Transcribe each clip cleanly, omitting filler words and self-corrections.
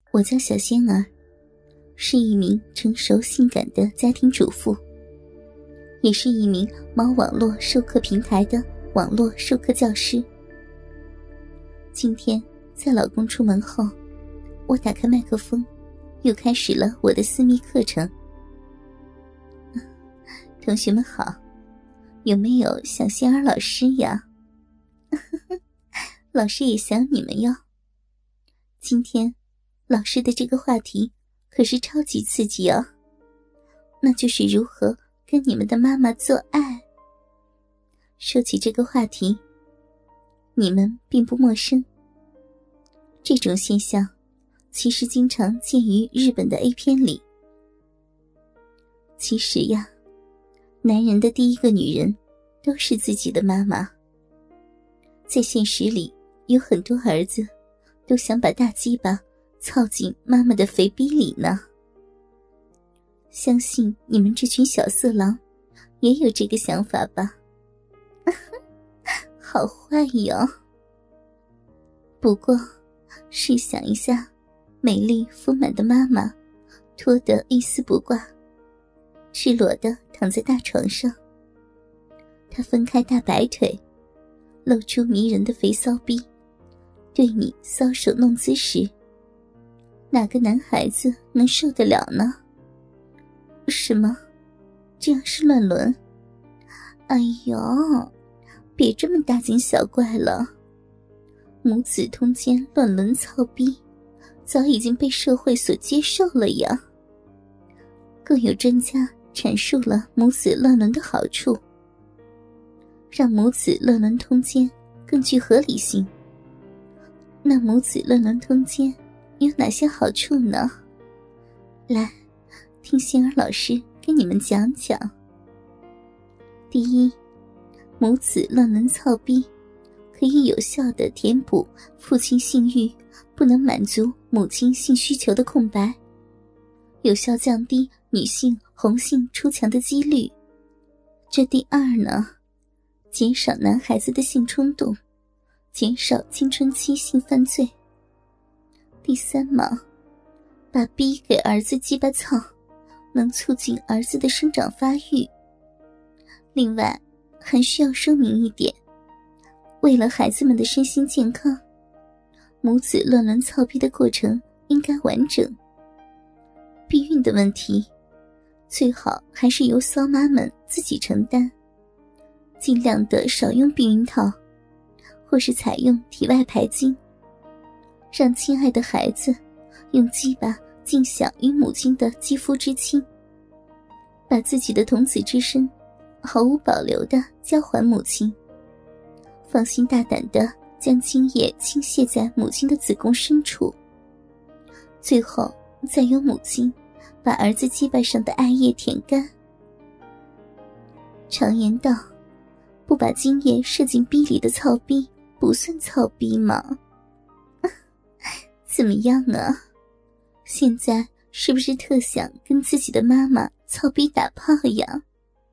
我叫小仙儿，是一名成熟性感的家庭主妇，也是一名某网络授课平台的网络授课教师。今天在老公出门后，我打开麦克风，又开始了我的私密课程。同学们好，有没有想仙儿老师呀？老师也想你们哟。今天老师的这个话题可是超级刺激哦，那就是如何跟你们的妈妈做爱。说起这个话题，你们并不陌生。这种现象其实经常见于日本的 A 片里。其实呀，男人的第一个女人都是自己的妈妈。在现实里，有很多儿子都想把大鸡巴操进妈妈的肥逼里呢。相信你们这群小色狼也有这个想法吧？好坏哟！不过试想一下，美丽丰满的妈妈脱得一丝不挂，赤裸地躺在大床上，她分开大白腿，露出迷人的肥骚逼，对你搔首弄姿时，哪个男孩子能受得了呢？什么？这样是乱伦？哎呦，别这么大惊小怪了。母子通奸乱伦操逼早已经被社会所接受了呀。更有专家阐述了母子乱伦的好处，让母子乱伦通奸更具合理性。那母子乱伦通奸有哪些好处呢？来，听仙儿老师跟你们讲讲。第一，母子乱伦操逼可以有效地填补父亲性欲不能满足母亲性需求的空白，有效降低女性红性出墙的几率。这第二呢，减少男孩子的性冲动，减少青春期性犯罪。第三嘛，把逼给儿子鸡巴操，能促进儿子的生长发育。另外还需要说明一点，为了孩子们的身心健康，母子乱伦操逼的过程应该完整。避孕的问题最好还是由骚妈们自己承担，尽量的少用避孕套，或是采用体外排精，让亲爱的孩子用鸡巴尽享与母亲的肌肤之亲，把自己的童子之身毫无保留地交还母亲，放心大胆地将精液倾泻在母亲的子宫深处，最后再由母亲把儿子鸡巴上的爱液舔干。常言道，不把精液射进逼里的操逼不算操逼吗？怎么样啊？现在是不是特想跟自己的妈妈操逼打炮呀？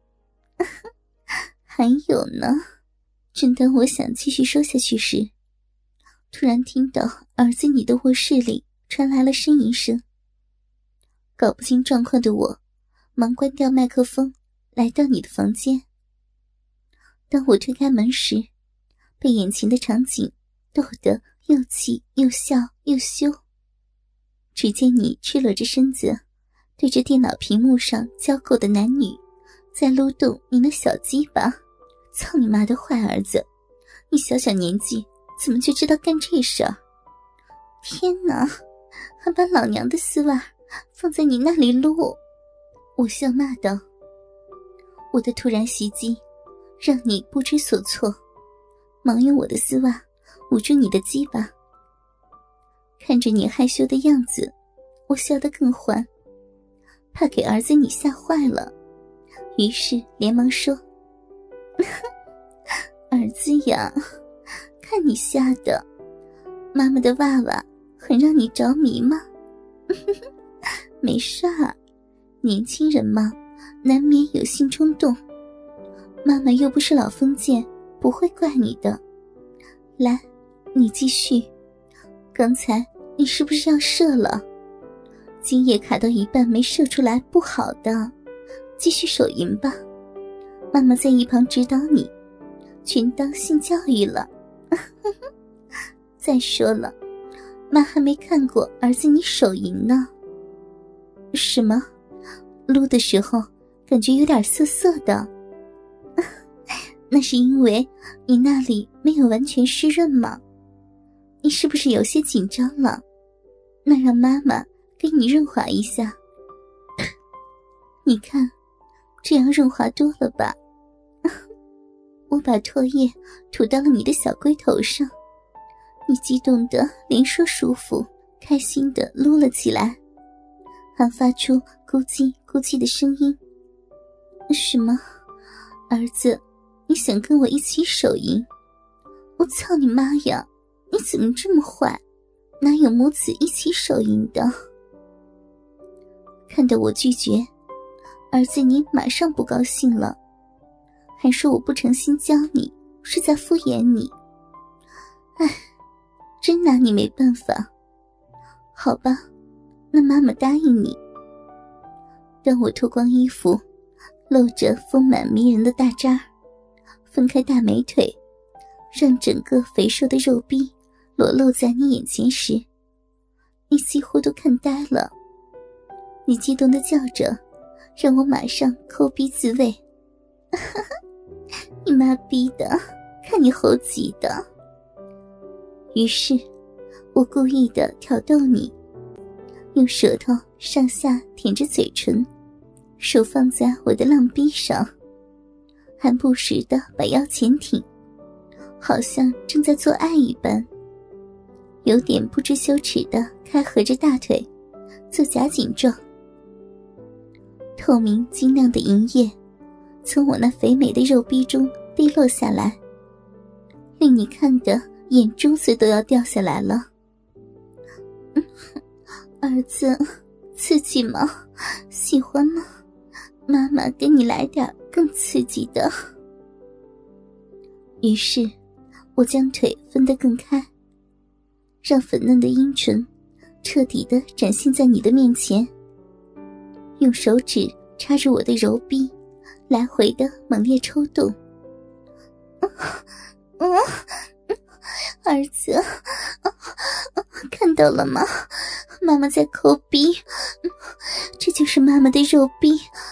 还有呢，正当我想继续说下去时，突然听到儿子你的卧室里传来了呻吟声。搞不清状况的我忙关掉麦克风，来到你的房间。当我推开门时，被眼前的场景逗得又气又笑又羞。只见你赤裸着身子，对着电脑屏幕上交媾的男女在撸动你的小鸡巴。操你妈的坏儿子，你小小年纪怎么就知道干这事儿？天哪，还把老娘的丝袜放在你那里撸！我笑骂道。我的突然袭击让你不知所措，忙用我的丝袜捂住你的鸡巴。看着你害羞的样子，我笑得更欢，怕给儿子你吓坏了，于是连忙说，儿子呀，看你吓的，妈妈的娃娃很让你着迷吗？没事儿，年轻人嘛，难免有性冲动，妈妈又不是老封建，不会怪你的。来，你继续，刚才你是不是要射了？精液卡到一半没射出来不好的，继续手淫吧。妈妈在一旁指导你，全当性教育了。再说了，妈还没看过儿子你手淫呢。什么？撸的时候感觉有点涩涩的。那是因为你那里没有完全湿润嘛。你是不是有些紧张了？那让妈妈给你润滑一下。你看，这样润滑多了吧？我把唾液吐到了你的小龟头上，你激动得连说舒服开心地撸了起来，还发出咕叽咕叽的声音。什么？儿子，你想跟我一起手淫？我操你妈呀，你怎么这么坏，哪有母子一起手淫的？看到我拒绝，儿子你马上不高兴了，还说我不诚心教你，是在敷衍你。唉，真拿你没办法。好吧，那妈妈答应你。当我脱光衣服，露着丰满迷人的大渣，分开大美腿，让整个肥硕的肉壁裸露在你眼前时，你几乎都看呆了。你激动地叫着，让我马上抠逼自慰。你妈逼的，看你猴急的。于是我故意地挑逗你，用舌头上下舔着嘴唇，手放在我的浪逼上，还不时地把腰前挺，好像正在做爱一般，有点不知羞耻地开合着大腿做夹紧状。透明晶亮的银液从我那肥美的肉逼中滴落下来，令你看得眼珠子都要掉下来了。儿子，刺激吗？喜欢吗？妈妈给你来点更刺激的。于是我将腿分得更开，让粉嫩的阴唇彻底地展现在你的面前，用手指插入我的柔臂，来回的猛烈抽动。儿子，看到了吗？妈妈在抠逼，这就是妈妈的肉臂。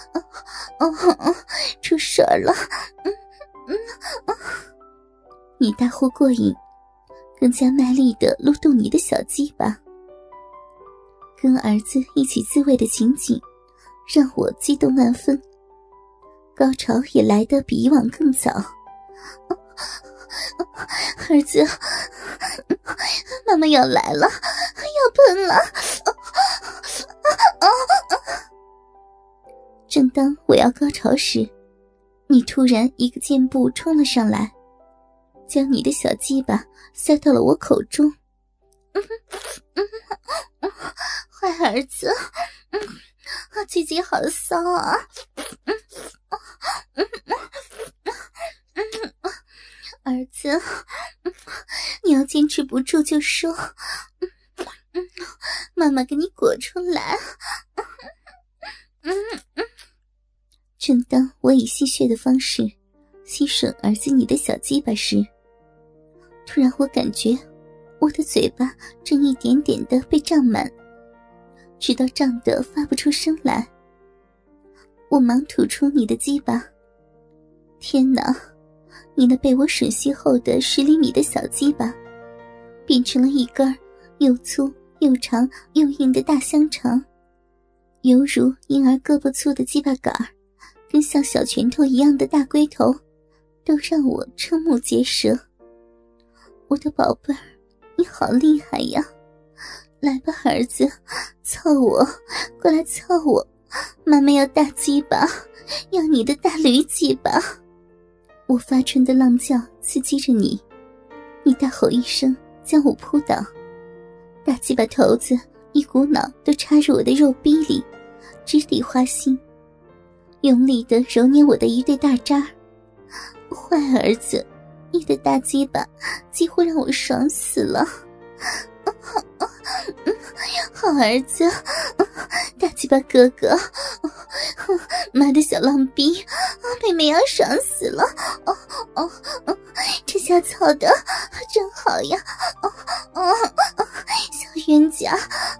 出水了。你大呼过瘾，更加卖力地撸动你的小鸡巴。跟儿子一起自慰的情景让我激动万分，高潮也来得比以往更早。儿子，妈妈要来了，要喷了。正当我要高潮时，你突然一个箭步冲了上来，将你的小鸡巴塞到了我口中。坏儿子，鸡鸡好骚啊。儿子，你要坚持不住就说，妈妈给你裹出来。正当我以戏谑的方式吸吮儿子你的小鸡巴时，突然我感觉我的嘴巴正一点点地被胀满，直到胀得发不出声来。我忙吐出你的鸡巴。天哪，你那被我吮吸后的10厘米的小鸡巴变成了一根又粗又长又硬的大香肠，犹如婴儿胳膊粗的鸡巴杆跟像小拳头一样的大龟头都让我瞠目结舌。我的宝贝儿，你好厉害呀！来吧儿子，操我，过来操我，妈妈要大鸡巴，要你的大驴鸡巴。我发春的浪叫刺激着你，你大吼一声将我扑倒，大鸡巴头子一股脑都插入我的肉逼里，直抵花心，用力地揉捏我的一对大渣。坏儿子，你的大鸡巴几乎让我爽死了。 好儿子，大鸡巴哥哥，妈的小浪逼，妹妹要爽死了！这下操的真好呀！小冤家，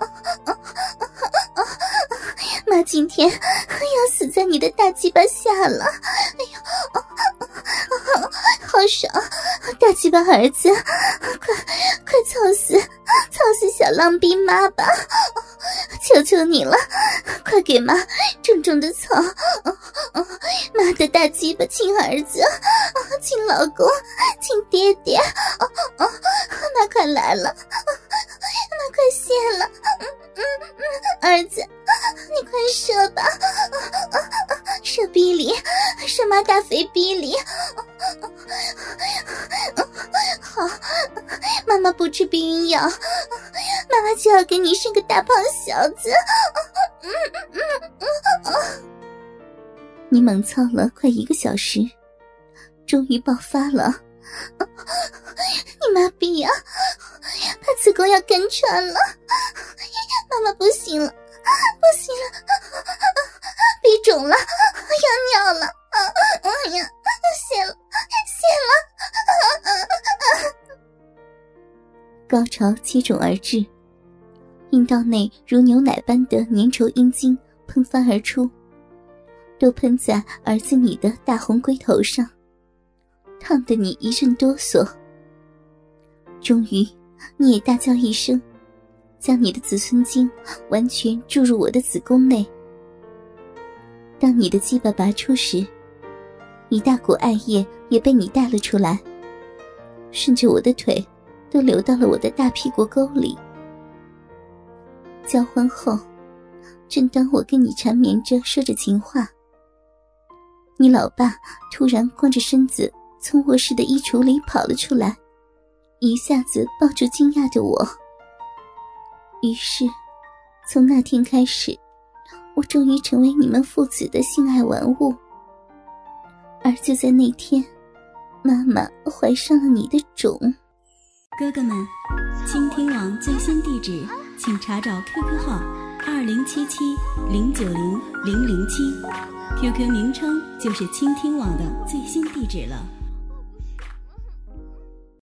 妈今天要死在你的大鸡巴下了！哎呦，好爽！大鸡巴儿子，快操死小浪逼妈吧！求求你了，快给妈重重的操！妈的大鸡巴亲儿子，亲老公，亲爹爹！妈快来了，妈快谢了！儿子，你快射吧！射逼里，射妈大肥逼里！好，妈妈不吃避孕药，妈妈就要给你生个大胖小子。你猛操了快1个小时，终于爆发了。你妈逼呀，怕子宫要干穿了，妈妈不行了，不行了，逼肿了，要尿了，谢了。高潮接踵而至，阴道内如牛奶般的粘稠阴茎喷发而出，都喷在儿子你的大红龟头上，烫得你一阵哆嗦。终于你也大叫一声，将你的子孙精完全注入我的子宫内。当你的鸡巴拔出时，一大股艾叶也被你带了出来，顺着我的腿都流到了我的大屁股沟里。交欢后，正当我跟你缠绵着说着情话，你老爸突然光着身子从卧室的衣橱里跑了出来，一下子抱住惊讶的我。于是从那天开始，我终于成为你们父子的性爱玩物。而就在那天，妈妈怀上了你的种。 哥哥们，倾听网最新地址请查找 QQ 号2077090007， QQ 名称就是倾听网的最新地址了。